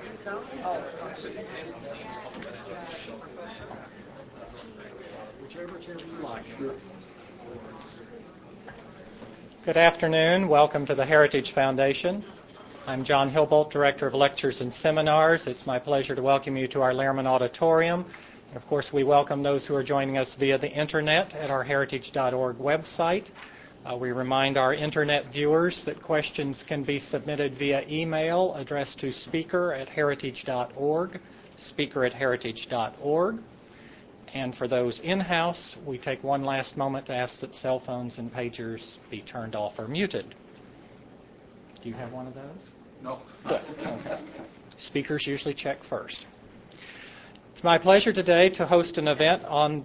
Good afternoon. Welcome to the Heritage Foundation. I'm John Hilbolt, Director of Lectures and Seminars. It's my pleasure to welcome you to our Lehrman Auditorium. And of course, we welcome those who are joining us via the Internet at our heritage.org website. We remind our Internet viewers that questions can be submitted via email addressed to speaker@heritage.org, speaker@heritage.org. And for those in-house, we take one last moment to ask that cell phones and pagers be turned off or muted. Do you have one of those? No. Good. Okay. Speakers usually check first. It's my pleasure today to host an event on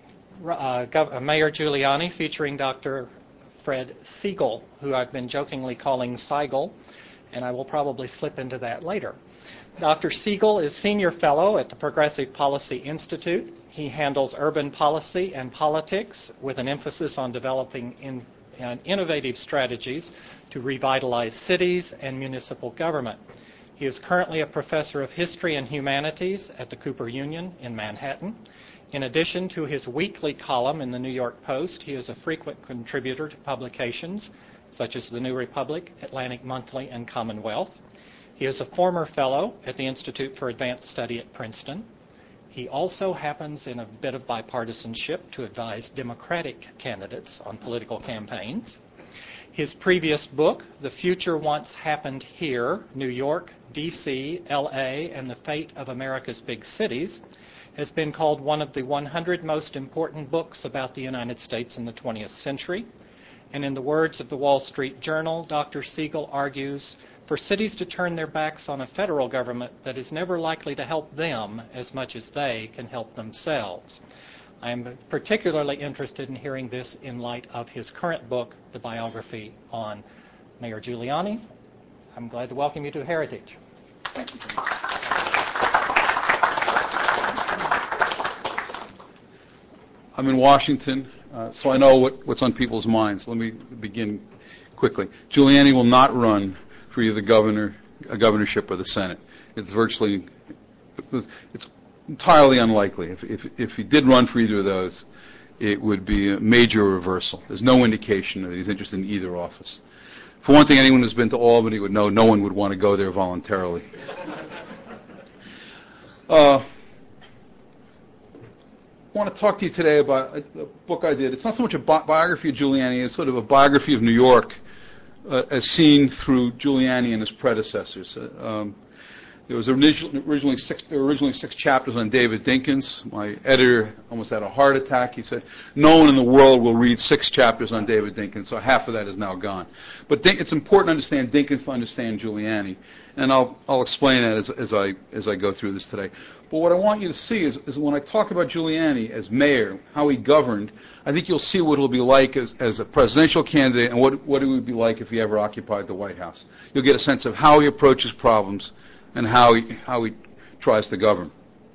Mayor Giuliani featuring Dr. Fred Siegel, who I've been jokingly calling Seigel, and I will probably slip into that later. Dr. Siegel is Senior Fellow at the Progressive Policy Institute. He handles urban policy and politics with an emphasis on developing innovative strategies to revitalize cities and municipal government. He is currently a professor of history and humanities at the Cooper Union in Manhattan. In addition to his weekly column in the New York Post, he is a frequent contributor to publications such as the New Republic, Atlantic Monthly, and Commonwealth. He is a former fellow at the Institute for Advanced Study at Princeton. He also happens, in a bit of bipartisanship, to advise Democratic candidates on political campaigns. His previous book, The Future Once Happened Here, New York, D.C., L.A., and the Fate of America's Big Cities, has been called one of the 100 most important books about the United States in the 20th century. And in the words of the Wall Street Journal, Dr. Siegel argues, for cities to turn their backs on a federal government that is never likely to help them as much as they can help themselves. I am particularly interested in hearing this in light of his current book, the biography on Mayor Giuliani. I'm glad to welcome you to Heritage. Thank you. I'm in Washington, so I know what's on people's minds. Let me begin quickly. Giuliani will not run for either a governorship or the Senate. It's entirely unlikely. If he did run for either of those, it would be a major reversal. There's no indication that he's interested in either office. For one thing, anyone who's been to Albany would know no one would want to go there voluntarily. I want to talk to you today about a book I did. It's not so much a biography of Giuliani as sort of a biography of New York as seen through Giuliani and his predecessors. There were originally 6 chapters on David Dinkins. My editor almost had a heart attack. He said, no one in the world will read 6 chapters on David Dinkins, so half of that is now gone. But it's important to understand Dinkins to understand Giuliani, and I'll explain that as I go through this today. But what I want you to see is when I talk about Giuliani as mayor, how he governed, I think you'll see what it'll be like as a presidential candidate and what it would be like if he ever occupied the White House. You'll get a sense of how he approaches problems and how he tries to govern.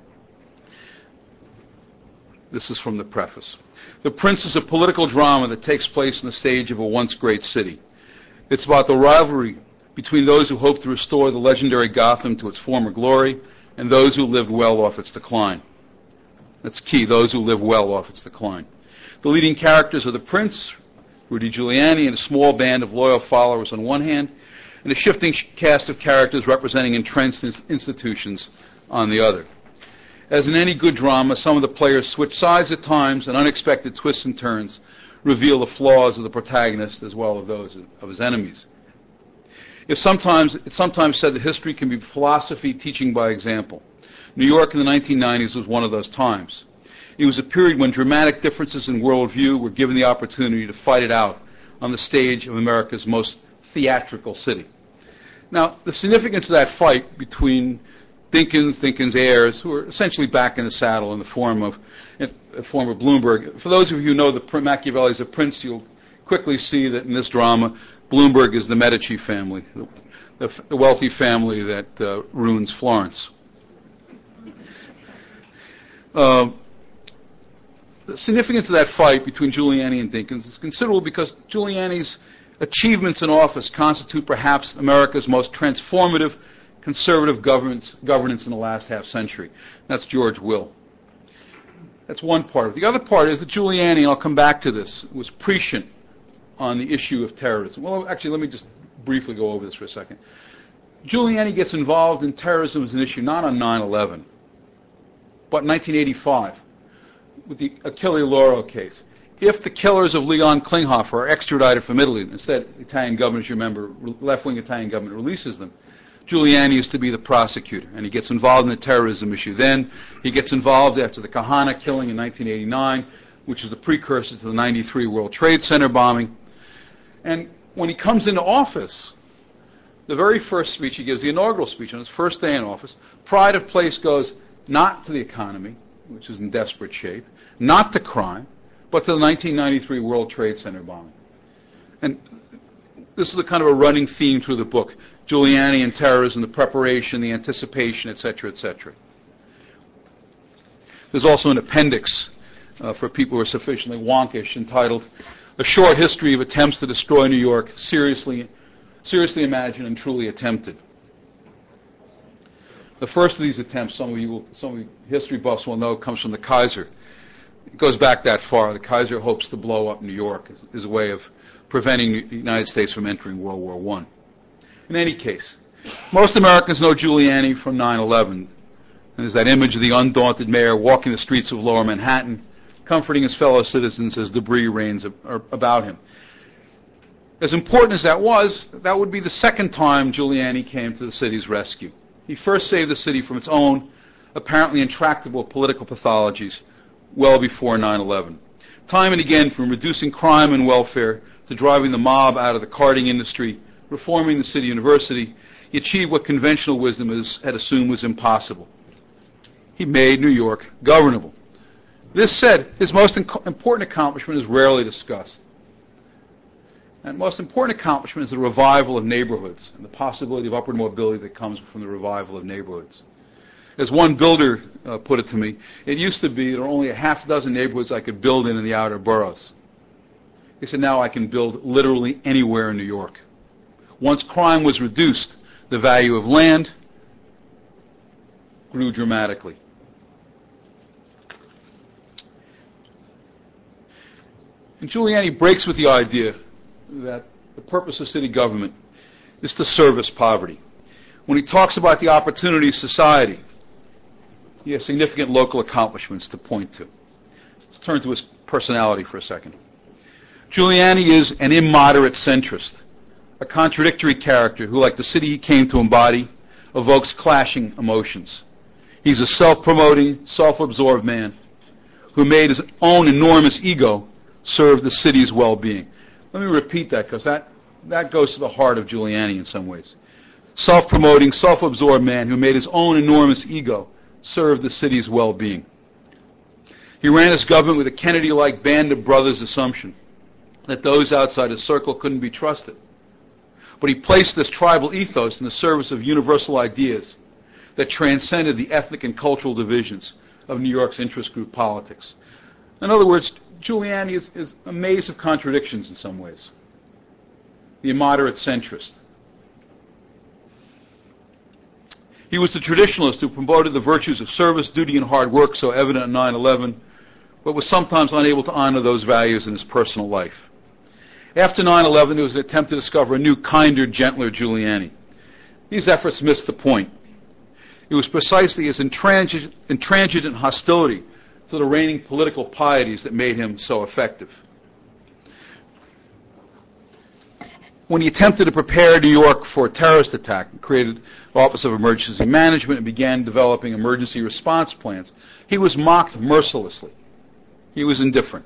This is from the preface. The Prince is a political drama that takes place on the stage of a once great city. It's about the rivalry between those who hope to restore the legendary Gotham to its former glory and those who lived well off its decline. That's key, those who live well off its decline. The leading characters are the Prince, Rudy Giuliani, and a small band of loyal followers on one hand, and a shifting cast of characters representing entrenched institutions on the other. As in any good drama, some of the players switch sides at times, and unexpected twists and turns reveal the flaws of the protagonist as well as those of his enemies. It's sometimes said that history can be philosophy teaching by example. New York in the 1990s was one of those times. It was a period when dramatic differences in worldview were given the opportunity to fight it out on the stage of America's most theatrical city. Now, the significance of that fight between Dinkins' heirs, who are essentially back in the saddle in the form of Bloomberg. For those of you who know the Machiavelli's of Prince, you'll quickly see that in this drama, Bloomberg is the Medici family, the wealthy family that ruins Florence. The significance of that fight between Giuliani and Dinkins is considerable because Giuliani's achievements in office constitute perhaps America's most transformative conservative governance in the last half century. That's George Will. That's one part of it. The other part is that Giuliani, and I'll come back to this, was prescient on the issue of terrorism. Well, actually, let me just briefly go over this for a second. Giuliani gets involved in terrorism as an issue not on 9/11, but in 1985 with the Achille Lauro case. If the killers of Leon Klinghoffer are extradited from Italy, instead the Italian government, as you remember, left-wing Italian government releases them, Giuliani is to be the prosecutor, and he gets involved in the terrorism issue. Then he gets involved after the Kahana killing in 1989, which is the precursor to the 93 World Trade Center bombing. And when he comes into office, the very first speech he gives, the inaugural speech on his first day in office, pride of place goes not to the economy, which is in desperate shape, not to crime, but to the 1993 World Trade Center bombing. And this is a kind of a running theme through the book. Giuliani and terrorism, the preparation, the anticipation, etc., etc. There's also an appendix for people who are sufficiently wonkish entitled A Short History of Attempts to Destroy New York, Seriously Imagined and Truly Attempted. The first of these attempts, some of you history buffs will know, comes from the Kaiser. It goes back that far. The Kaiser hopes to blow up New York as a way of preventing the United States from entering World War I. In any case, most Americans know Giuliani from 9/11. And there's that image of the undaunted mayor walking the streets of lower Manhattan, comforting his fellow citizens as debris rains about him. As important as that was, that would be the second time Giuliani came to the city's rescue. He first saved the city from its own apparently intractable political pathologies well before 9/11. Time and again, from reducing crime and welfare to driving the mob out of the carting industry, reforming the city university, he achieved what conventional wisdom had assumed was impossible. He made New York governable. This said, his most important accomplishment is rarely discussed. And most important accomplishment is the revival of neighborhoods and the possibility of upward mobility that comes from the revival of neighborhoods. As one builder put it to me, it used to be there were only a half dozen neighborhoods I could build in the outer boroughs. He said, now I can build literally anywhere in New York. Once crime was reduced, the value of land grew dramatically. And Giuliani breaks with the idea that the purpose of city government is to service poverty. When he talks about the opportunity of society, he has significant local accomplishments to point to. Let's turn to his personality for a second. Giuliani is an immoderate centrist, a contradictory character who, like the city he came to embody, evokes clashing emotions. He's a self-promoting, self-absorbed man who made his own enormous ego serve the city's well-being. Let me repeat that, because that goes to the heart of Giuliani in some ways. Self-promoting, self-absorbed man who made his own enormous ego serve the city's well-being. He ran his government with a Kennedy-like Band of Brothers assumption that those outside his circle couldn't be trusted. But he placed this tribal ethos in the service of universal ideas that transcended the ethnic and cultural divisions of New York's interest group politics. In other words, Giuliani is a maze of contradictions in some ways. The immoderate centrist. He was the traditionalist who promoted the virtues of service, duty, and hard work so evident in 9/11, but was sometimes unable to honor those values in his personal life. After 9/11, there was an attempt to discover a new, kinder, gentler Giuliani. These efforts missed the point. It was precisely his intransigent hostility to the reigning political pieties that made him so effective. When he attempted to prepare New York for a terrorist attack and created the Office of Emergency Management and began developing emergency response plans, he was mocked mercilessly. He was indifferent.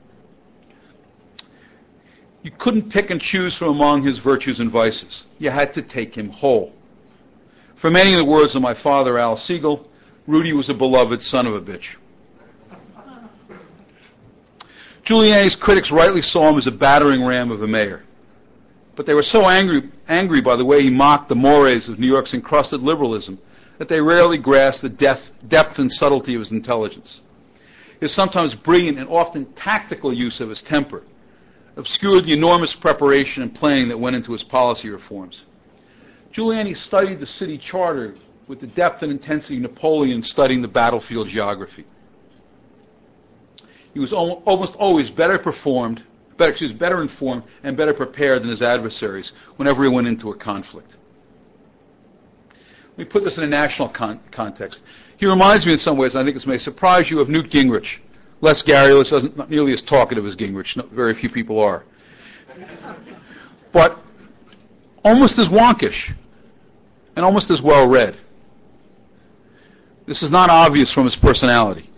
You couldn't pick and choose from among his virtues and vices. You had to take him whole. For many of the words of my father, Al Siegel, Rudy was a beloved son of a bitch. Giuliani's critics rightly saw him as a battering ram of a mayor. But they were so angry by the way he mocked the mores of New York's encrusted liberalism that they rarely grasped the depth and subtlety of his intelligence. His sometimes brilliant and often tactical use of his temper obscured the enormous preparation and planning that went into his policy reforms. Giuliani studied the city charter with the depth and intensity of Napoleon studying the battlefield geography. He was almost always better informed and better prepared than his adversaries whenever he went into a conflict. Let me put this in a national context. He reminds me in some ways, I think this may surprise you, of Newt Gingrich. Less garrulous, not nearly as talkative as Gingrich. Very few people are. But almost as wonkish and almost as well-read. This is not obvious from his personality.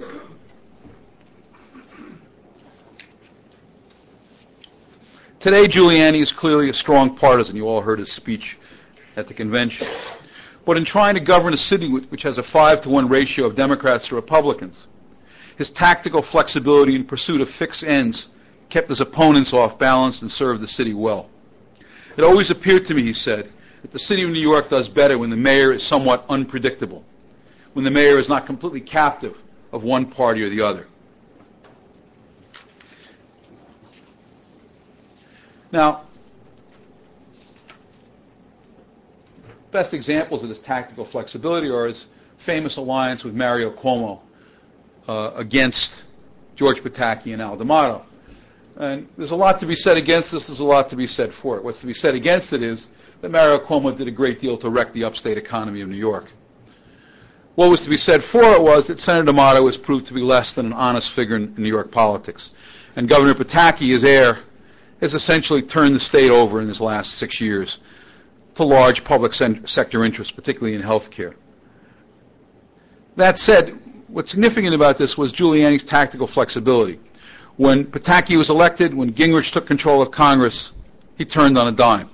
Today, Giuliani is clearly a strong partisan. You all heard his speech at the convention. But in trying to govern a city which has a 5-to-1 ratio of Democrats to Republicans, his tactical flexibility in pursuit of fixed ends kept his opponents off balance and served the city well. It always appeared to me, he said, that the city of New York does better when the mayor is somewhat unpredictable, when the mayor is not completely captive of one party or the other. Now, best examples of this tactical flexibility are his famous alliance with Mario Cuomo against George Pataki and Al D'Amato. And there's a lot to be said against this, there's a lot to be said for it. What's to be said against it is that Mario Cuomo did a great deal to wreck the upstate economy of New York. What was to be said for it was that Senator D'Amato has proved to be less than an honest figure in New York politics. And Governor Pataki, his heir, has essentially turned the state over in his last 6 years to large public sector interests, particularly in health care. That said, what's significant about this was Giuliani's tactical flexibility. When Pataki was elected, when Gingrich took control of Congress, he turned on a dime.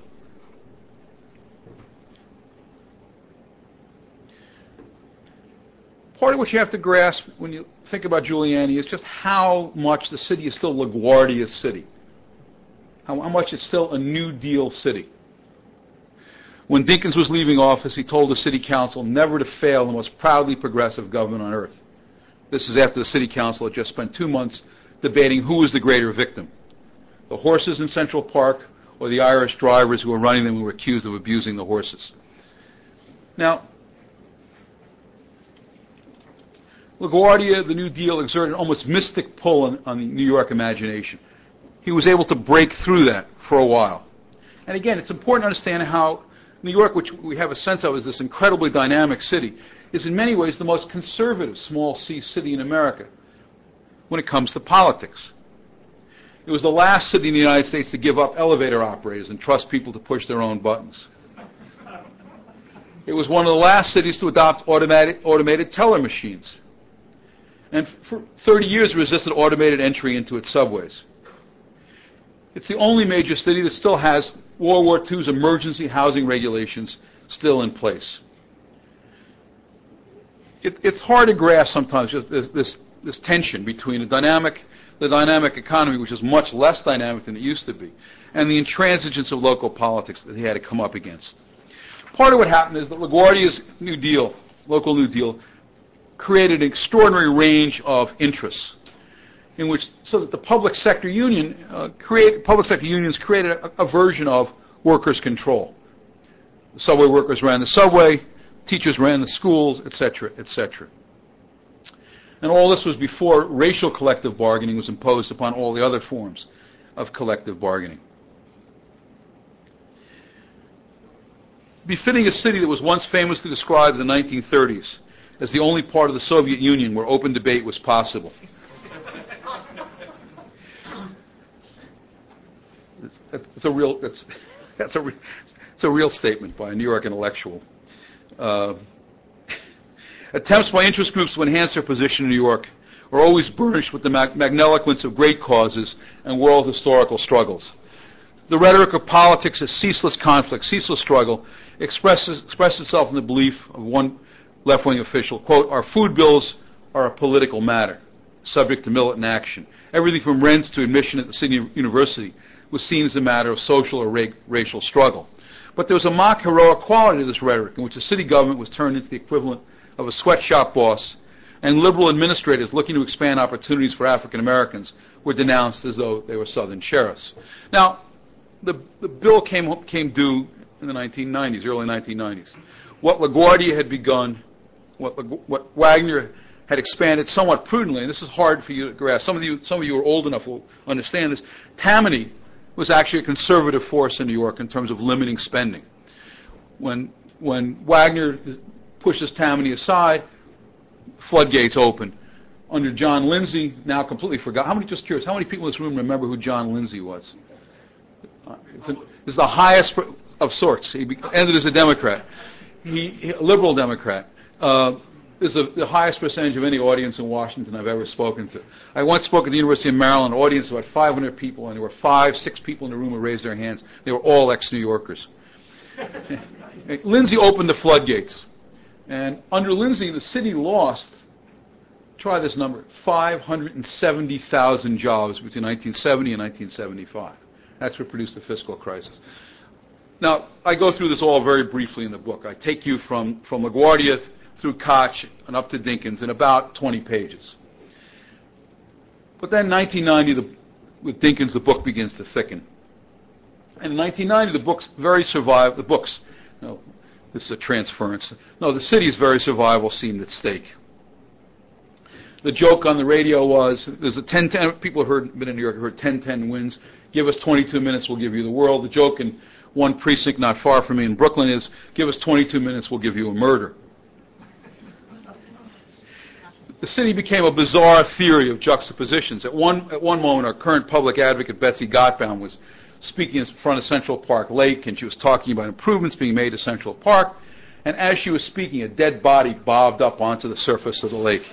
Part of what you have to grasp when you think about Giuliani is just how much the city is still LaGuardia's city. How much it's still a New Deal city. When Dinkins was leaving office, he told the city council never to fail the most proudly progressive government on earth. This is after the city council had just spent 2 months debating who was the greater victim, the horses in Central Park or the Irish drivers who were running them and were accused of abusing the horses. Now, LaGuardia, the New Deal, exerted an almost mystic pull on the New York imagination. He was able to break through that for a while. And again, it's important to understand how New York, which we have a sense of as this incredibly dynamic city, is in many ways the most conservative small C city in America when it comes to politics. It was the last city in the United States to give up elevator operators and trust people to push their own buttons. It was one of the last cities to adopt automated teller machines. And for 30 years resisted automated entry into its subways. It's the only major city that still has World War II's emergency housing regulations still in place. It's hard to grasp sometimes just this tension between the dynamic economy, which is much less dynamic than it used to be, and the intransigence of local politics that he had to come up against. Part of what happened is that LaGuardia's New Deal, local New Deal, created an extraordinary range of interests, in which so that the public sector unions created a version of workers' control. The subway workers ran the subway, teachers ran the schools, etc., etc. And all this was before racial collective bargaining was imposed upon all the other forms of collective bargaining. Befitting a city that was once famously described in the 1930s as the only part of the Soviet Union where open debate was possible. It's a real statement by a New York intellectual. Attempts by interest groups to enhance their position in New York are always burnished with the magniloquence of great causes and world historical struggles. The rhetoric of politics as ceaseless conflict, ceaseless struggle, expresses itself in the belief of one left-wing official, quote, "Our food bills are a political matter, subject to militant action. Everything from rents to admission at the city university was seen as a matter of social or racial struggle." But there was a mock heroic quality to this rhetoric in which the city government was turned into the equivalent of a sweatshop boss, and liberal administrators looking to expand opportunities for African Americans were denounced as though they were Southern sheriffs. Now, the bill came due in the 1990s, early 1990s. What LaGuardia had begun, what Wagner had expanded somewhat prudently, and this is hard for you to grasp. Some of you who are old enough will understand this. Tammany was actually a conservative force in New York in terms of limiting spending. When Wagner pushes Tammany aside, floodgates open. Under John Lindsay, now completely forgotten. Just curious, how many people in this room remember who John Lindsay was? It's the highest of sorts. He ended as a Democrat. A liberal Democrat. Is the highest percentage of any audience in Washington I've ever spoken to. I once spoke at the University of Maryland, an audience of about 500 people, and there were 5-6 people in the room who raised their hands. They were all ex-New Yorkers. Lindsay opened the floodgates. And under Lindsay, the city lost, try this number, 570,000 jobs between 1970 and 1975. That's what produced the fiscal crisis. Now, I go through this all very briefly in the book. I take you from LaGuardia through Koch and up to Dinkins in about 20 pages. But then 1990, with Dinkins, the book begins to thicken. And in 1990, this is a transference. No, the city's very survival seemed at stake. The joke on the radio was, there's a 10-10, people have been in New York, have heard 10-10 wins. Give us 22 minutes, we'll give you the world. The joke in one precinct not far from me in Brooklyn is, give us 22 minutes, we'll give you a murder. The city became a bizarre theory of juxtapositions. At one moment, our current public advocate, Betsy Gottbaum, was speaking in front of Central Park Lake, and she was talking about improvements being made to Central Park. And as she was speaking, a dead body bobbed up onto the surface of the lake.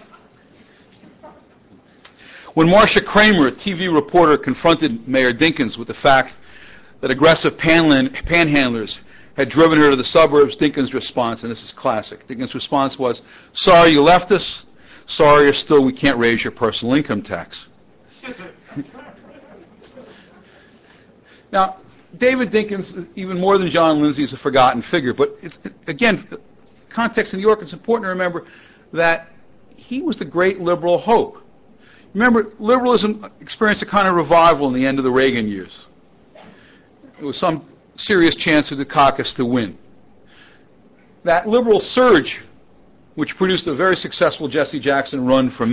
When Marcia Kramer, a TV reporter, confronted Mayor Dinkins with the fact that aggressive panhandlers had driven her to the suburbs, Dinkins' response, and this is classic, Dinkins' response was, "Sorry you left us. Sorry or still we can't raise your personal income tax." Now, David Dinkins, even more than John Lindsay, is a forgotten figure. But again, context in New York, it's important to remember that he was the great liberal hope. Remember, liberalism experienced a kind of revival in the end of the Reagan years. There was some serious chance of Dukakis to win. That liberal surge, which produced a very successful Jesse Jackson run for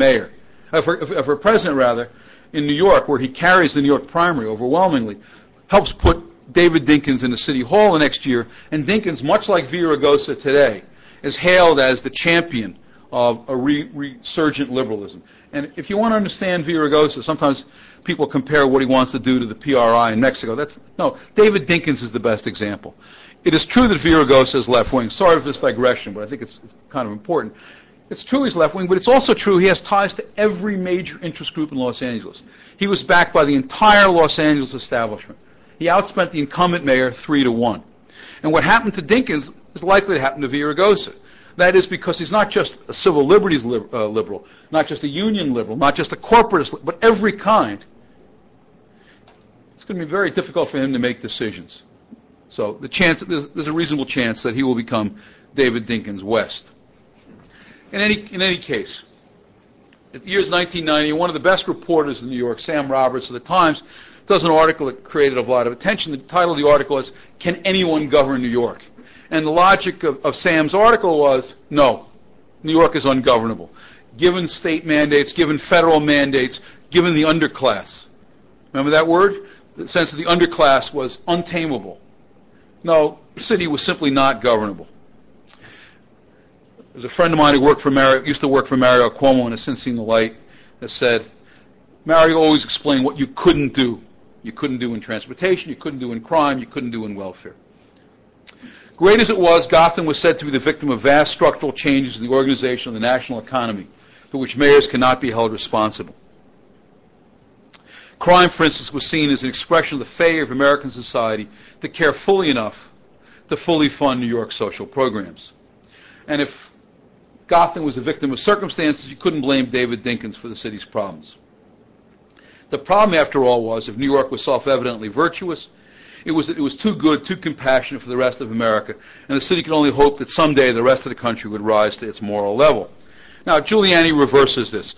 president, in New York, where he carries the New York primary overwhelmingly, helps put David Dinkins into City Hall the next year, and Dinkins, much like Villaraigosa today, is hailed as the champion of a resurgent liberalism. And if you want to understand Villaraigosa, sometimes people compare what he wants to do to the PRI in Mexico. David Dinkins is the best example. It is true that Villaraigosa is left-wing. Sorry for this digression, but I think it's kind of important. It's true he's left-wing, but it's also true he has ties to every major interest group in Los Angeles. He was backed by the entire Los Angeles establishment. He outspent the incumbent mayor 3-1. And what happened to Dinkins is likely to happen to Villaraigosa. That is because he's not just a civil liberties liberal, not just a union liberal, not just a corporatist, but every kind. It's going to be very difficult for him to make decisions. So there's a reasonable chance that he will become David Dinkins West. In any case, in the years 1990, one of the best reporters in New York, Sam Roberts of the Times, does an article that created a lot of attention. The title of the article is, "Can Anyone Govern New York?" And the logic of Sam's article was, no, New York is ungovernable. Given state mandates, given federal mandates, given the underclass. Remember that word? The sense that the underclass was untamable. No, the city was simply not governable. There's a friend of mine who used to work for Mario Cuomo and has since seen the light, that said, Mario always explained what you couldn't do. You couldn't do in transportation, you couldn't do in crime, you couldn't do in welfare. Great as it was, Gotham was said to be the victim of vast structural changes in the organization of the national economy, for which mayors cannot be held responsible. Crime, for instance, was seen as an expression of the failure of American society to care fully enough to fully fund New York's social programs. And if Gotham was a victim of circumstances, you couldn't blame David Dinkins for the city's problems. The problem, after all, was if New York was self-evidently virtuous, it was too good, too compassionate for the rest of America, and the city could only hope that someday the rest of the country would rise to its moral level. Now, Giuliani reverses this.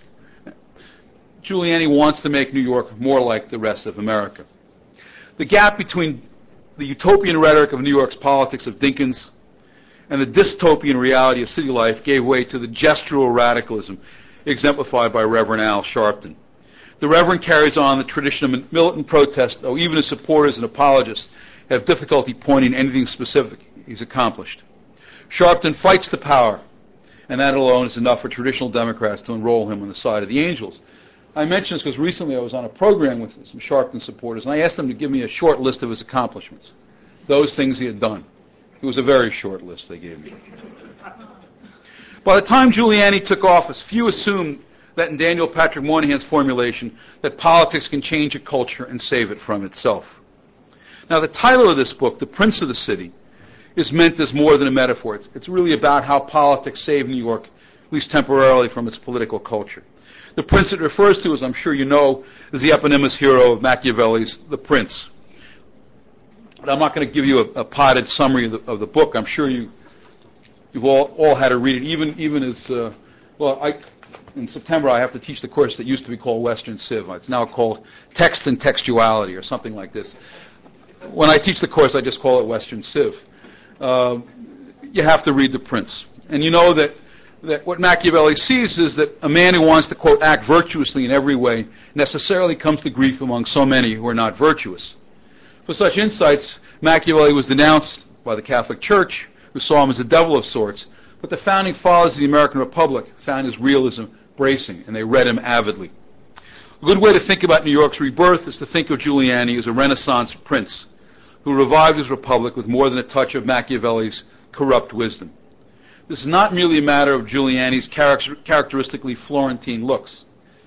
Giuliani wants to make New York more like the rest of America. The gap between the utopian rhetoric of New York's politics of Dinkins and the dystopian reality of city life gave way to the gestural radicalism exemplified by Reverend Al Sharpton. The Reverend carries on the tradition of militant protest, though even his supporters and apologists have difficulty pointing to anything specific he's accomplished. Sharpton fights the power, and that alone is enough for traditional Democrats to enroll him on the side of the Angels. I mention this because recently I was on a program with some Sharpton supporters, and I asked them to give me a short list of his accomplishments, those things he had done. It was a very short list they gave me. By the time Giuliani took office, few assumed that in Daniel Patrick Moynihan's formulation that politics can change a culture and save it from itself. Now, the title of this book, The Prince of the City, is meant as more than a metaphor. It's really about how politics saved New York, at least temporarily, from its political culture. The prince it refers to, as I'm sure you know, is the eponymous hero of Machiavelli's The Prince. And I'm not going to give you a potted summary of the book. I'm sure you've all had to read it, even as, in September I have to teach the course that used to be called Western Civ. It's now called Text and Textuality or something like this. When I teach the course, I just call it Western Civ. You have to read The Prince. And you know that what Machiavelli sees is that a man who wants to, quote, act virtuously in every way necessarily comes to grief among so many who are not virtuous. For such insights, Machiavelli was denounced by the Catholic Church, who saw him as a devil of sorts, but the founding fathers of the American Republic found his realism bracing, and they read him avidly. A good way to think about New York's rebirth is to think of Giuliani as a Renaissance prince who revived his republic with more than a touch of Machiavelli's corrupt wisdom. This is not merely a matter of Giuliani's characteristically Florentine looks.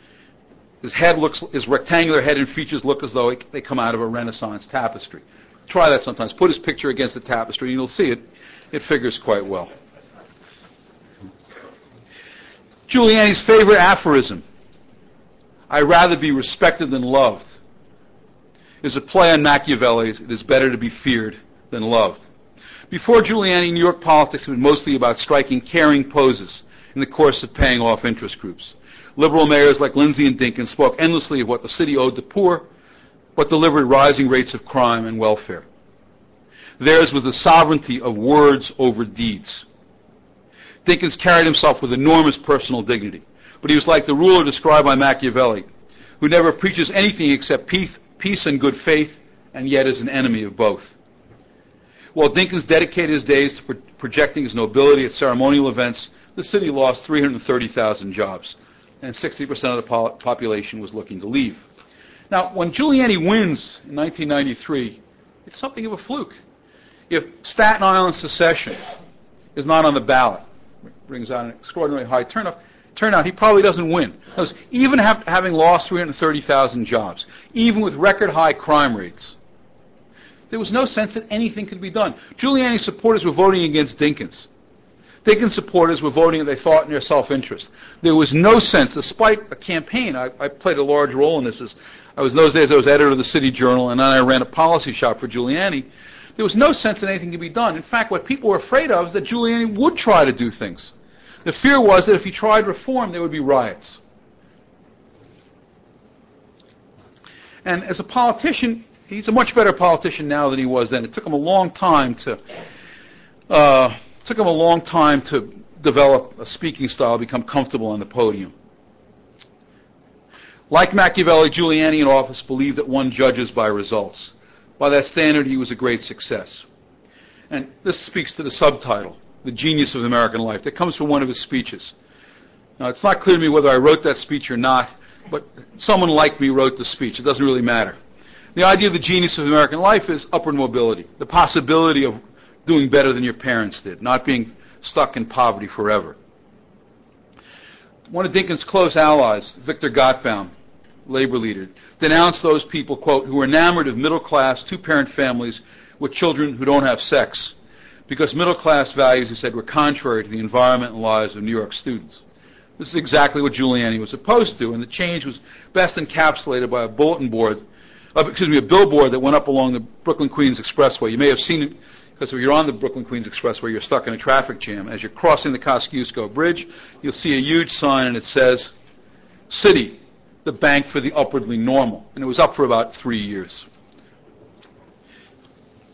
His rectangular head and features look as though they come out of a Renaissance tapestry. Try that sometimes. Put his picture against the tapestry and you'll see it figures quite well. Giuliani's favorite aphorism, "I'd rather be respected than loved," is a play on Machiavelli's "it is better to be feared than loved." Before Giuliani, New York politics had been mostly about striking caring poses in the course of paying off interest groups. Liberal mayors like Lindsay and Dinkins spoke endlessly of what the city owed the poor, but delivered rising rates of crime and welfare. Theirs was the sovereignty of words over deeds. Dinkins carried himself with enormous personal dignity, but he was like the ruler described by Machiavelli, who never preaches anything except peace and good faith, and yet is an enemy of both. While Dinkins dedicated his days to projecting his nobility at ceremonial events, the city lost 330,000 jobs, and 60% of the population was looking to leave. Now, when Giuliani wins in 1993, it's something of a fluke. If Staten Island secession is not on the ballot, it brings out an extraordinarily high turnout, he probably doesn't win. Because even having lost 330,000 jobs, even with record high crime rates, there was no sense that anything could be done. Giuliani's supporters were voting against Dinkins. Dinkins supporters were voting, they thought, in their self-interest. There was no sense, despite a campaign. I played a large role in this. In those days I was editor of the City Journal, and then I ran a policy shop for Giuliani. There was no sense that anything could be done. In fact, what people were afraid of is that Giuliani would try to do things. The fear was that if he tried reform, there would be riots. And as a politician, he's a much better politician now than he was then. It took him a long time to develop a speaking style, become comfortable on the podium. Like Machiavelli, Giuliani in office believed that one judges by results. By that standard, he was a great success. And this speaks to the subtitle, The Genius of American Life, that comes from one of his speeches. Now, it's not clear to me whether I wrote that speech or not, but someone like me wrote the speech. It doesn't really matter. The idea of the genius of American life is upward mobility, the possibility of doing better than your parents did, not being stuck in poverty forever. One of Dinkins' close allies, Victor Gottbaum, labor leader, denounced those people, quote, who are enamored of middle-class, two-parent families with children who don't have sex, because middle-class values, he said, were contrary to the environment and lives of New York students. This is exactly what Giuliani was opposed to, and the change was best encapsulated by a billboard that went up along the Brooklyn-Queens Expressway. You may have seen it, because if you're on the Brooklyn-Queens Expressway, you're stuck in a traffic jam. As you're crossing the Kosciuszko Bridge, you'll see a huge sign, and it says, City, the bank for the upwardly normal. And it was up for about 3 years.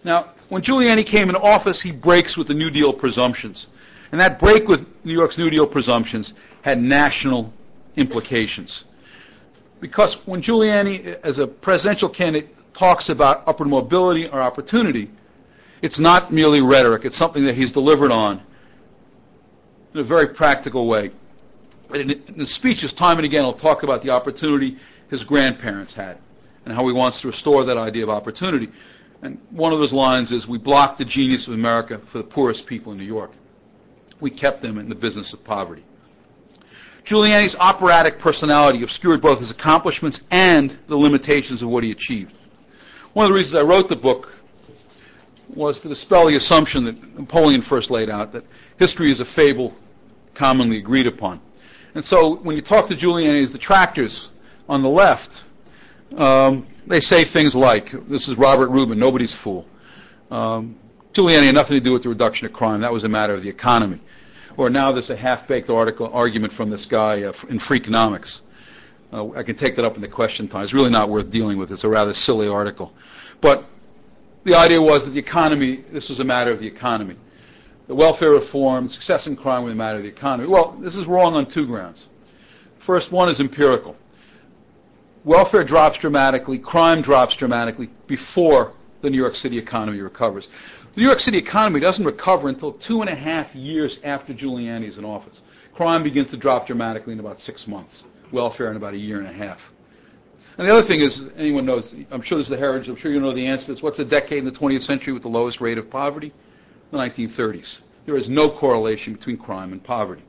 Now, when Giuliani came into office, he breaks with the New Deal presumptions. And that break with New York's New Deal presumptions had national implications. Because when Giuliani, as a presidential candidate, talks about upward mobility or opportunity, it's not merely rhetoric. It's something that he's delivered on in a very practical way. In his speeches, time and again, he'll talk about the opportunity his grandparents had and how he wants to restore that idea of opportunity. And one of those lines is, "We blocked the genius of America for the poorest people in New York. We kept them in the business of poverty." Giuliani's operatic personality obscured both his accomplishments and the limitations of what he achieved. One of the reasons I wrote the book was to dispel the assumption that Napoleon first laid out, that history is a fable commonly agreed upon. And so when you talk to Giuliani's detractors on the left, they say things like, this is Robert Rubin, nobody's fool. Giuliani had nothing to do with the reduction of crime. That was a matter of the economy. Or now there's a half-baked argument from this guy in Freakonomics. I can take that up in the question time. It's really not worth dealing with. It's a rather silly article. But the idea was that the economy, this was a matter of the economy. The welfare reform, success in crime were a matter of the economy. Well, this is wrong on two grounds. First, one is empirical. Welfare drops dramatically, crime drops dramatically before the New York City economy recovers. The New York City economy doesn't recover until 2.5 years after Giuliani is in office. Crime begins to drop dramatically in about 6 months. Welfare in about 1.5 years. And the other thing is, anyone knows, I'm sure this is the heritage, I'm sure you know the answer to this. What's the decade in the 20th century with the lowest rate of poverty? The 1930s. There is no correlation between crime and poverty.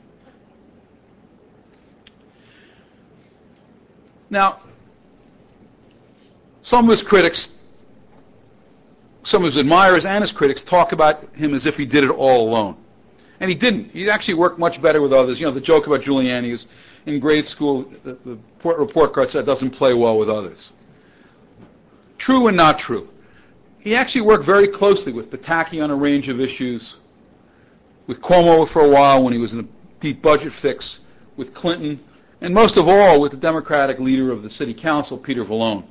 Now, some of his critics, some of his admirers and his critics talk about him as if he did it all alone. And he didn't. He actually worked much better with others. You know, the joke about Giuliani is, in grade school, the report card said doesn't play well with others. True and not true. He actually worked very closely with Pataki on a range of issues, with Cuomo for a while when he was in a deep budget fix, with Clinton, and most of all with the Democratic leader of the city council, Peter Vallone.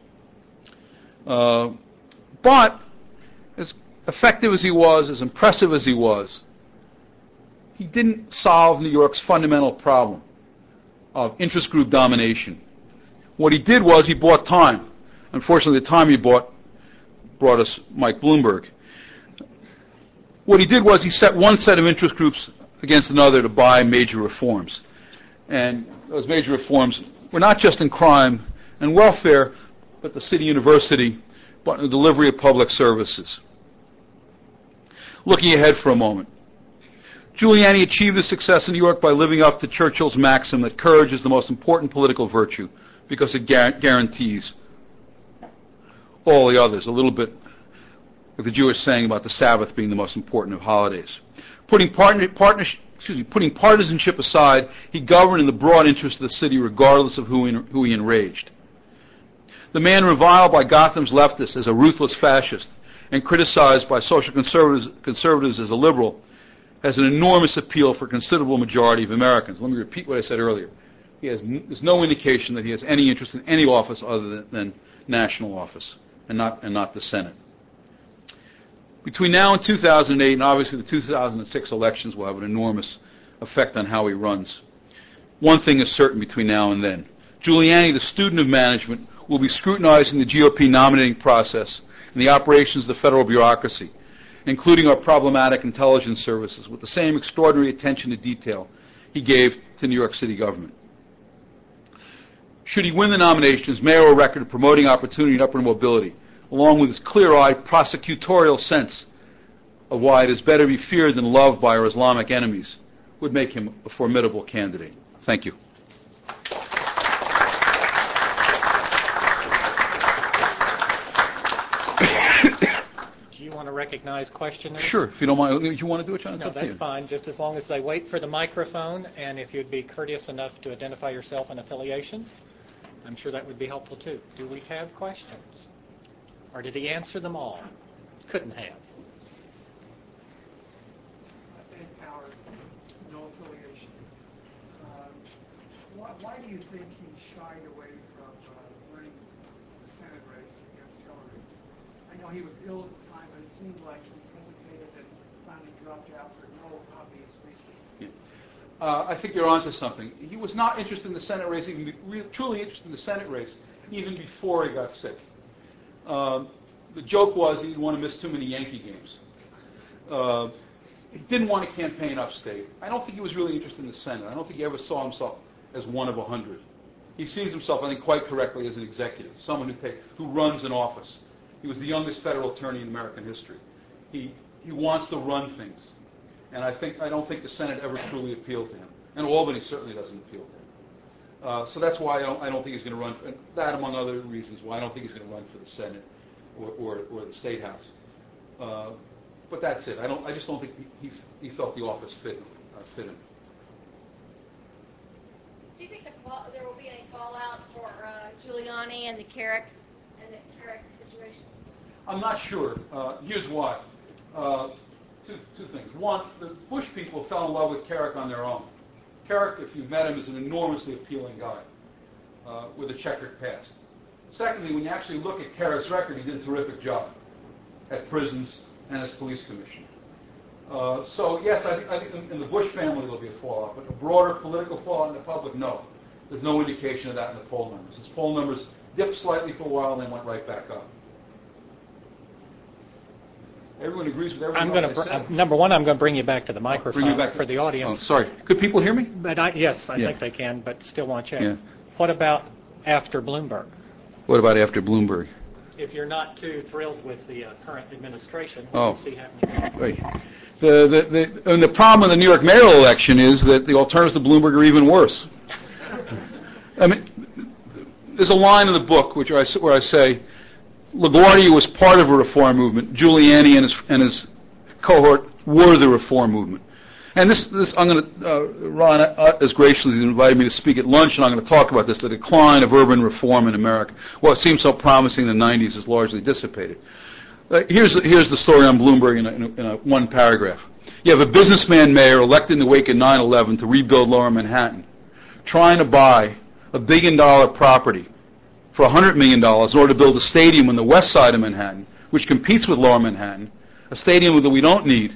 But as effective as he was, as impressive as he was, he didn't solve New York's fundamental problem of interest group domination. What he did was he bought time. Unfortunately, the time he brought us Mike Bloomberg. What he did was he set one set of interest groups against another to buy major reforms. And those major reforms were not just in crime and welfare, but the city university, but in the delivery of public services. Looking ahead for a moment. Giuliani achieved his success in New York by living up to Churchill's maxim that courage is the most important political virtue because it guarantees all the others, a little bit like the Jewish saying about the Sabbath being the most important of holidays. Putting partisanship aside, he governed in the broad interest of the city regardless of who he enraged. The man reviled by Gotham's leftists as a ruthless fascist and criticized by social conservatives as a liberal has an enormous appeal for a considerable majority of Americans. Let me repeat what I said earlier. There's no indication that he has any interest in any office other than national office and not the Senate. Between now and 2008, and obviously the 2006 elections will have an enormous effect on how he runs. One thing is certain between now and then. Giuliani, the student of management, will be scrutinizing the GOP nominating process and the operations of the federal bureaucracy, including our problematic intelligence services, with the same extraordinary attention to detail he gave to New York City government. Should he win the nomination, his mayoral record of promoting opportunity and upward mobility, along with his clear-eyed prosecutorial sense of why it is better to be feared than loved by our Islamic enemies, would make him a formidable candidate. Thank you. Do you want to recognize questioners? Sure, if you don't mind. You want to do it, John? No, that's fine, just as long as they wait for the microphone, and if you'd be courteous enough to identify yourself and affiliation, I'm sure that would be helpful too. Do we have questions? Or did he answer them all? Couldn't have. Ed Powers, no affiliation. Why do you think he shied away from running the Senate race against Hillary? I know he was ill at the time, but it seemed like he hesitated and finally dropped out for no obvious reasons. I think you're onto something. He was not interested in the Senate race, truly interested in the Senate race, even before he got sick. The joke was he didn't want to miss too many Yankee games. He didn't want to campaign upstate. I don't think he was really interested in the Senate. I don't think he ever saw himself as one of 100. He sees himself, I think, quite correctly as an executive, someone who runs an office. He was the youngest federal attorney in American history. He wants to run things. And I don't think the Senate ever truly appealed to him. And Albany certainly doesn't appeal to him. So that's why I don't think he's going to run, and that among other reasons why I don't think he's going to run for the Senate or the State House. But that's it. I just don't think he felt the office fit him. Do you think there will be any fallout for Giuliani and the Carrick situation? I'm not sure. Here's why. Two things. One, the Bush people fell in love with Carrick on their own. Carrick, if you've met him, is an enormously appealing guy with a checkered past. Secondly, when you actually look at Carrick's record, he did a terrific job at prisons and as police commissioner. So yes, I think in the Bush family there'll be a fallout, but a broader political fallout in the public, no. There's no indication of that in the poll numbers. His poll numbers dipped slightly for a while and then went right back up. Everyone agrees with everything else I said? Number one, I'm going to bring you back to the microphone for the audience. Oh, sorry. Could people hear me? But I think they can, but still want to check. Yeah. What about after Bloomberg? What about after Bloomberg? If you're not too thrilled with the current administration, what do you see happening? Right. The problem with the New York mayoral election is that the alternatives to Bloomberg are even worse. I mean, there's a line in the book where I say LaGuardia was part of a reform movement. Giuliani and his cohort were the reform movement. And this I'm going to, Ron has graciously invited me to speak at lunch, and I'm going to talk about this, the decline of urban reform in America. What seemed so promising in the 90s is largely dissipated. Here's the story on Bloomberg in one paragraph. You have a businessman mayor elected in the wake of 9/11 to rebuild Lower Manhattan, trying to buy a $1 billion property for $100 million in order to build a stadium on the west side of Manhattan, which competes with Lower Manhattan, a stadium that we don't need,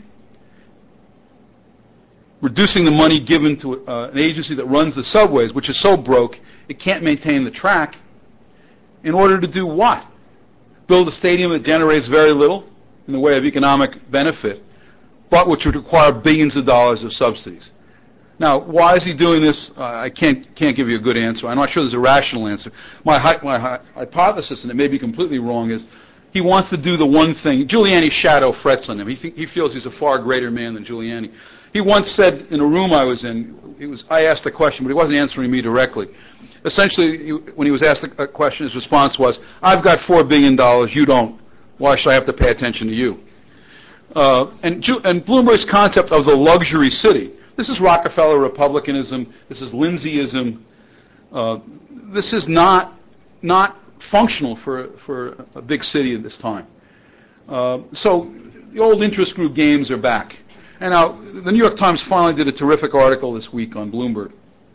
reducing the money given to an agency that runs the subways, which is so broke it can't maintain the track, in order to do what? Build a stadium that generates very little in the way of economic benefit, but which would require billions of dollars of subsidies. Now, why is he doing this? I can't give you a good answer. I'm not sure there's a rational answer. My hypothesis, and it may be completely wrong, is he wants to do the one thing. Giuliani's shadow frets on him. He feels he's a far greater man than Giuliani. He once said in a room I was in, I asked the question, but he wasn't answering me directly. Essentially, when he was asked a question, his response was, I've got $4 billion, you don't. Why should I have to pay attention to you? And Bloomberg's concept of the luxury city, this is Rockefeller Republicanism, this is Lindsayism, this is not functional for a big city at this time. So the old interest group games are back. And now, the New York Times finally did a terrific article this week on Bloomberg.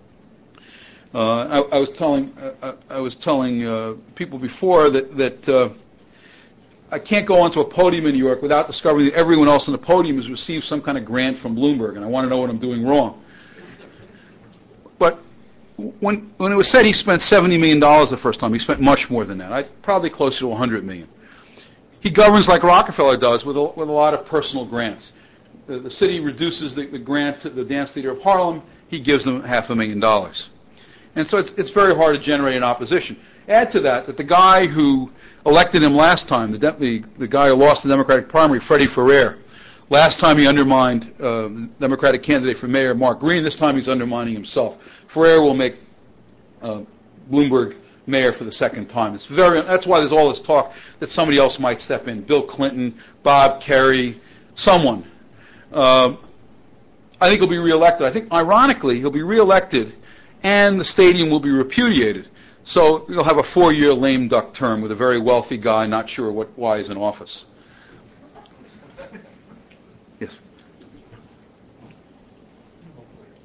I was telling people before that I can't go onto a podium in New York without discovering that everyone else on the podium has received some kind of grant from Bloomberg, and I want to know what I'm doing wrong. But when it was said he spent $70 million the first time, he spent much more than that. Probably closer to $100 million. He governs like Rockefeller does with a lot of personal grants. The city reduces the grant to the Dance Theater of Harlem. He gives them $500,000. And so it's very hard to generate an opposition. Add to that the guy who elected him last time, the guy who lost the Democratic primary, Freddie Ferrer, last time he undermined the Democratic candidate for mayor, Mark Green. This time he's undermining himself. Ferrer will make Bloomberg mayor for the second time. That's why there's all this talk that somebody else might step in. Bill Clinton, Bob Kerrey, someone. I think he'll be reelected. I think, ironically, he'll be reelected and the stadium will be repudiated. So you'll have a 4-year lame duck term with a very wealthy guy not sure why he's in office. Yes.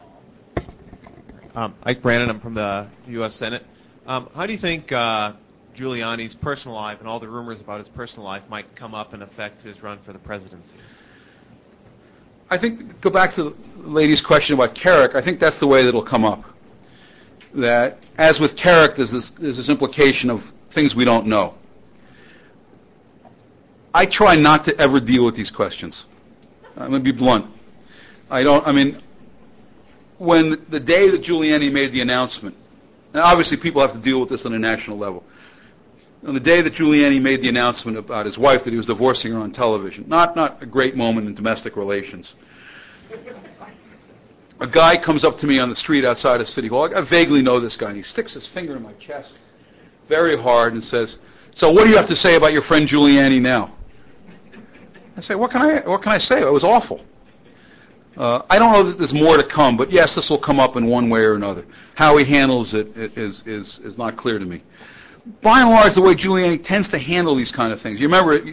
Ike Brandon, I'm from the U.S. Senate. How do you think Giuliani's personal life and all the rumors about his personal life might come up and affect his run for the presidency? I think, go back to the lady's question about Kerik, I think that's the way that it'll come up. That, as with Kerik, there's this implication of things we don't know. I try not to ever deal with these questions. I'm going to be blunt. When the day that Giuliani made the announcement, and obviously people have to deal with this on a national level, on the day that Giuliani made the announcement about his wife that he was divorcing her on television, not a great moment in domestic relations, a guy comes up to me on the street outside of City Hall. I vaguely know this guy, and he sticks his finger in my chest very hard and says, "So what do you have to say about your friend Giuliani now?" I say, what can I say? It was awful. I don't know that there's more to come, but yes, this will come up in one way or another. How he handles it is not clear to me. By and large, the way Giuliani tends to handle these kind of things, you remember,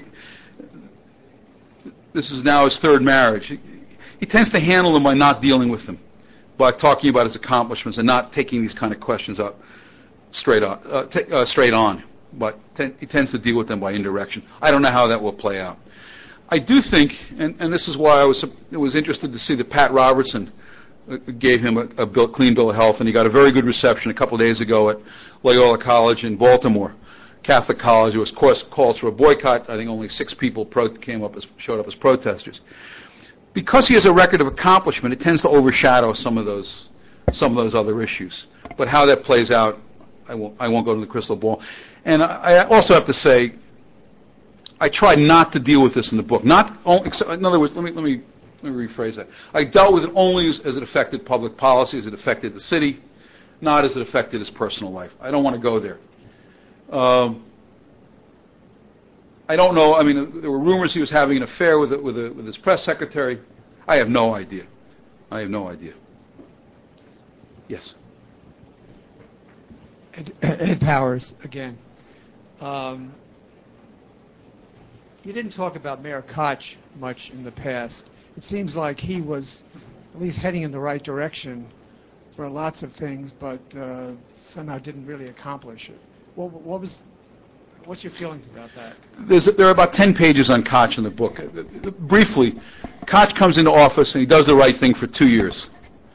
this is now his third marriage. He tends to handle them by not dealing with them, by talking about his accomplishments and not taking these kind of questions up straight on. But he tends to deal with them by indirection. I don't know how that will play out. I do think, and this is why I was interested to see that Pat Robertson gave him a clean bill of health, and he got a very good reception a couple of days ago at Loyola College in Baltimore, Catholic college. It was calls for a boycott. I think only 6 people showed up as protesters. Because he has a record of accomplishment, it tends to overshadow some of those other issues. But how that plays out, I won't go to the crystal ball. And I also have to say, I tried not to deal with this in the book. In other words, let me rephrase that. I dealt with it only as it affected public policy, as it affected the city, not as it affected his personal life. I don't want to go there. I don't know. I mean, there were rumors he was having an affair with his press secretary. I have no idea. Yes. Ed Powers again. You didn't talk about Mayor Koch much in the past. It seems like he was at least heading in the right direction for lots of things, but somehow didn't really accomplish it. What's your feelings about that? There are about 10 pages on Koch in the book. Briefly, Koch comes into office and he does the right thing for 2 years.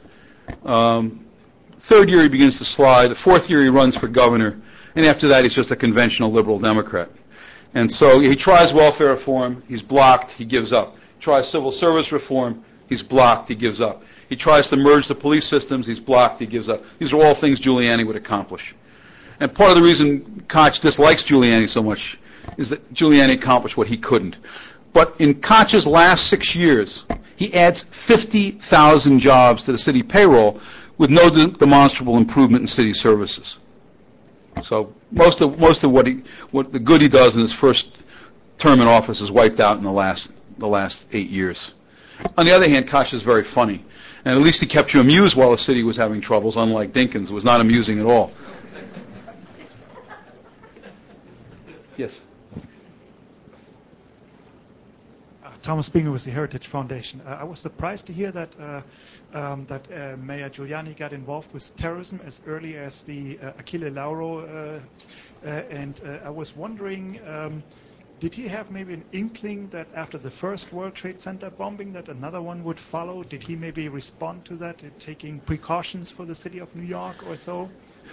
Third year he begins to slide. The fourth year he runs for governor, and after that he's just a conventional liberal Democrat. And so he tries welfare reform, he's blocked, he gives up. He tries civil service reform, he's blocked, he gives up. He tries to merge the police systems, he's blocked, he gives up. These are all things Giuliani would accomplish. And part of the reason Koch dislikes Giuliani so much is that Giuliani accomplished what he couldn't. But in Koch's last 6 years, he adds 50,000 jobs to the city payroll with no demonstrable improvement in city services. So most of what the good he does in his first term in office is wiped out in the last 8 years. On the other hand, Koch is very funny, and at least he kept you amused while the city was having troubles. Unlike Dinkins, who was not amusing at all. Yes. Thomas Binger with the Heritage Foundation. I was surprised to hear that Mayor Giuliani got involved with terrorism as early as the Achille Lauro, and I was wondering, did he have maybe an inkling that after the first World Trade Center bombing that another one would follow? Did he maybe respond to that, taking precautions for the city of New York or so?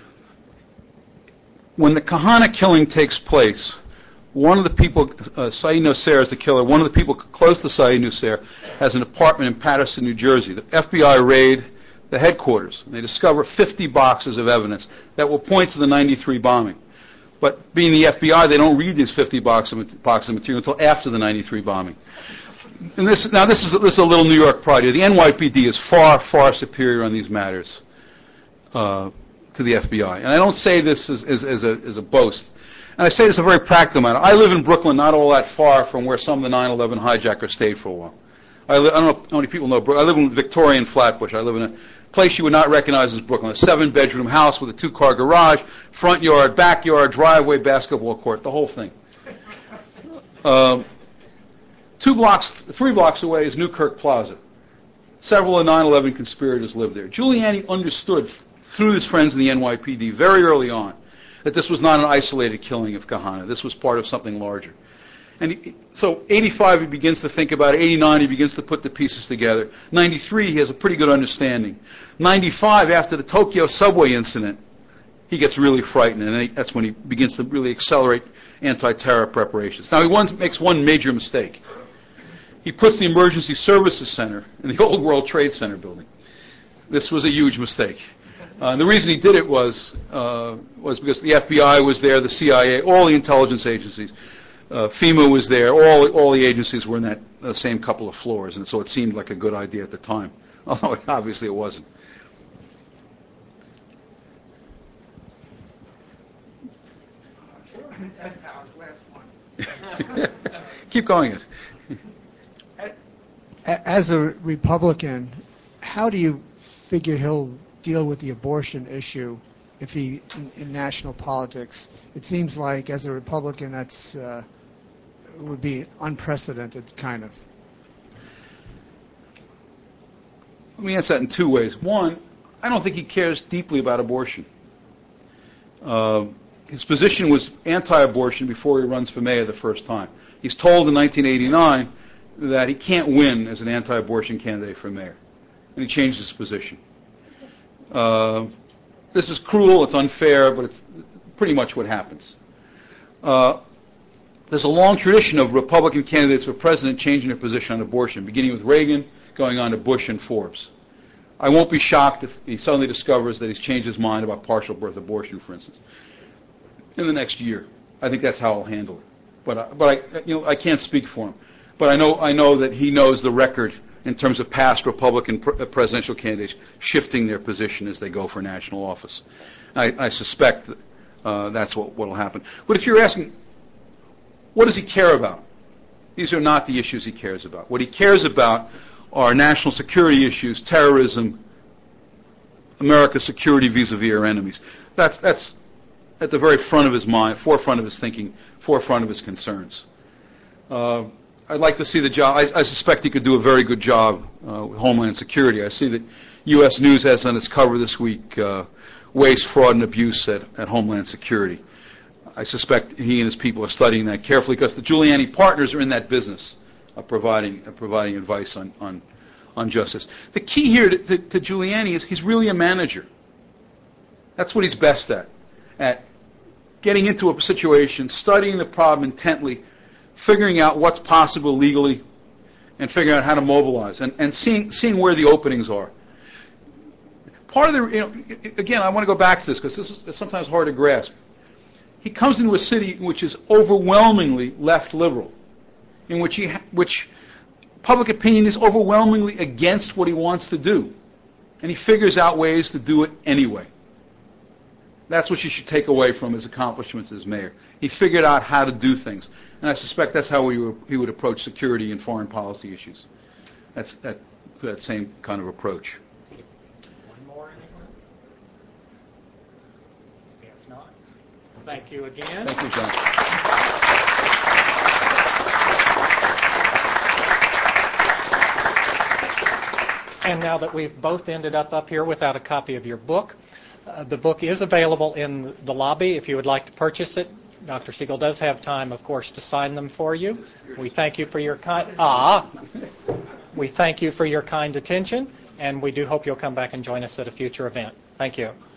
When the Kahana killing takes place, one of the people, Saeed Nusayr is the killer, one of the people close to Saeed Nusayr has an apartment in Paterson, New Jersey. The FBI raid the headquarters, and they discover 50 boxes of evidence that will point to the 93 bombing. But being the FBI, they don't read these 50 boxes of material until after the 93 bombing. And this is a little New York pride here. The NYPD is far, far superior on these matters to the FBI. And I don't say this as a boast. And I say this as a very practical matter. I live in Brooklyn, not all that far from where some of the 9/11 hijackers stayed for a while. I don't know how many people know Brooklyn. I live in Victorian Flatbush. I live in a place you would not recognize as Brooklyn. A 7-bedroom house with a 2-car garage, front yard, backyard, driveway, basketball court, the whole thing. 3 blocks away is Newkirk Plaza. Several of the 9/11 conspirators lived there. Giuliani understood through his friends in the NYPD very early on that this was not an isolated killing of Kahana. This was part of something larger. And so 85, he begins to think about it. 89, he begins to put the pieces together. 93, he has a pretty good understanding. 95, after the Tokyo subway incident, he gets really frightened, and that's when he begins to really accelerate anti-terror preparations. Now, he makes one major mistake. He puts the Emergency Services Center in the old World Trade Center building. This was a huge mistake. And the reason he did it was because the FBI was there, the CIA, all the intelligence agencies. FEMA was there. All the agencies were in that same couple of floors, and so it seemed like a good idea at the time, although obviously it wasn't. Last one. Keep going. As a Republican, how do you figure he'll deal with the abortion issue if he in national politics? It seems like as a Republican, that's would be unprecedented, kind of. Let me answer that in two ways. One, I don't think he cares deeply about abortion. His position was anti-abortion before he runs for mayor the first time. He's told in 1989 that he can't win as an anti-abortion candidate for mayor, and he changed his position. This is cruel, it's unfair, but it's pretty much what happens. There's a long tradition of Republican candidates for president changing their position on abortion, beginning with Reagan, going on to Bush and Forbes. I won't be shocked if he suddenly discovers that he's changed his mind about partial birth abortion, for instance, in the next year. I think that's how I'll handle it. I can't speak for him. But I know that he knows the record in terms of past Republican presidential candidates shifting their position as they go for national office. I suspect that's what will happen. But if you're asking, what does he care about? These are not the issues he cares about. What he cares about are national security issues, terrorism, America's security vis-a-vis our enemies. That's at the very front of his mind, forefront of his thinking, forefront of his concerns. I'd like to see the job. I suspect he could do a very good job with Homeland Security. I see that U.S. News has on its cover this week waste, fraud, and abuse at Homeland Security. I suspect he and his people are studying that carefully because the Giuliani partners are in that business of providing advice on justice. The key here to Giuliani is he's really a manager. That's what he's best at getting into a situation, studying the problem intently, figuring out what's possible legally, and figuring out how to mobilize, and seeing where the openings are. Part of the, again, I want to go back to this because this is sometimes hard to grasp. He comes into a city which is overwhelmingly left liberal, in which public opinion is overwhelmingly against what he wants to do, and he figures out ways to do it anyway. That's what you should take away from his accomplishments as mayor. He figured out how to do things. And I suspect that's how he would approach security and foreign policy issues. That's that same kind of approach. One more, anyone? If not, thank you again. Thank you, John. And now that we've both ended up here without a copy of your book, the book is available in the lobby if you would like to purchase it. Dr. Siegel does have time, of course, to sign them for you. We thank you for your we thank you for your kind attention, and we do hope you'll come back and join us at a future event. Thank you.